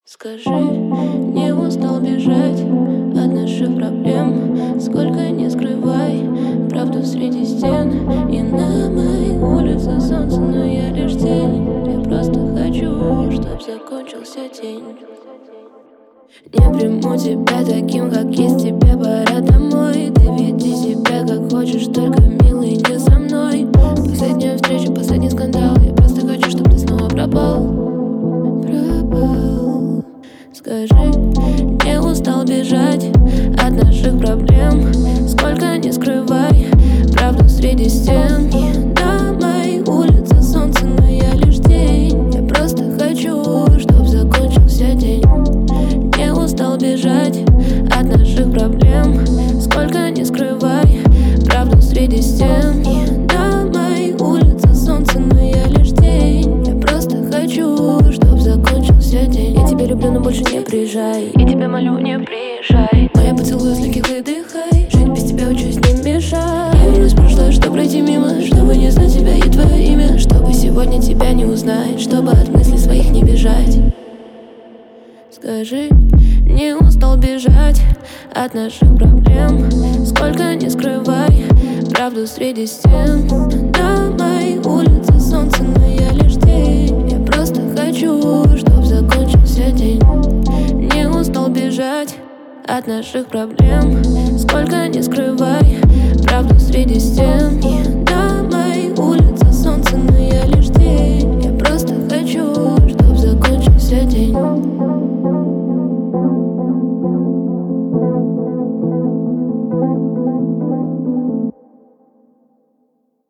Скажи, не устал бежать от наших проблем? Сколько не скрывай правду среди стен. И на моей улице солнце, но я лишь тень. Я просто хочу, чтоб закончился день. Не приму тебя таким, как есть, тебе пора домой. Ты веди себя как хочешь, только милый не со мной. Последняя встреча, последний скандал. Я просто хочу, чтоб ты снова пропал. Скажи, не устал бежать от наших проблем? Сколько не скрывай правду среди стен. И на моей улице солнце, но я лишь тень. Я просто хочу, чтоб закончился день. Не устал бежать от наших проблем? Сколько не скрывай правду среди стен. И на моей улице солнце, но я лишь тень. Я просто хочу, чтоб закончился день. Я тебя люблю, но больше не приезжай. Я тебя молю, не приезжай. Но я поцелую с легких, выдыхай. Жить без тебя учусь, не мешай. Я вернусь в прошлое, чтоб пройти мимо, чтобы не знать тебя и твое имя, чтобы сегодня тебя не узнать, чтобы от мыслей своих не бежать. Скажи, не устал бежать от наших проблем? Сколько не скрывай правду среди стен. На моей улице солнце, но я лишь тень. Я просто хочу, чтоб закончился день. Не устал бежать от наших проблем? Сколько не скрывай правду среди стен. И на моей улице